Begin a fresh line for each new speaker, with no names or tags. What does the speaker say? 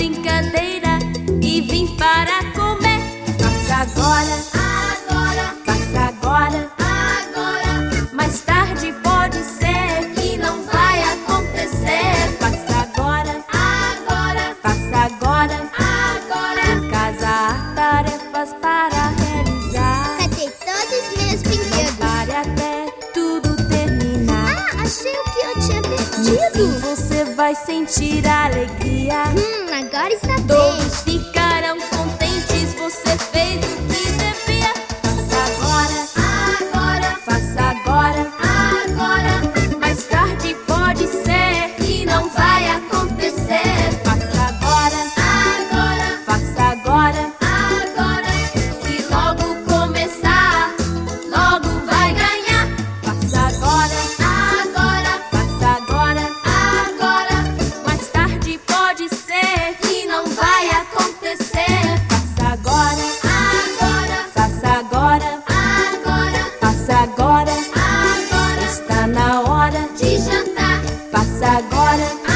brincadeira e vim para comer. Faça agora,
Agora,
faça agora.
agora,
Mais tarde pode ser que não vai acontecer. Faça agora,
agora,
faça agora.
agora.
Em casa há tarefas para realizar.
Cadê todos meus brinquedos?
Pare até tudo terminar.
Ah, achei o que eu tinha
No
perdido.
fim você vai sentir alegria.
Agora está bem.
Todos ficarão contentes, você fez o que devia. Faça agora,
Agora,
faça agora.
agora,
Mais tarde pode ser que não vai acontecer. Faça agora,
agora,
faça agora.
agora.
Se logo começar, logo vai ganhar. Faça agora,
Agora,
faça agora.
agora,
Mais tarde pode ser que não vai acontecer. Faça agora,
agora,
faça agora.
agora,
Faça agora,
agora.
está na hora.
De jantar,
Faça agora,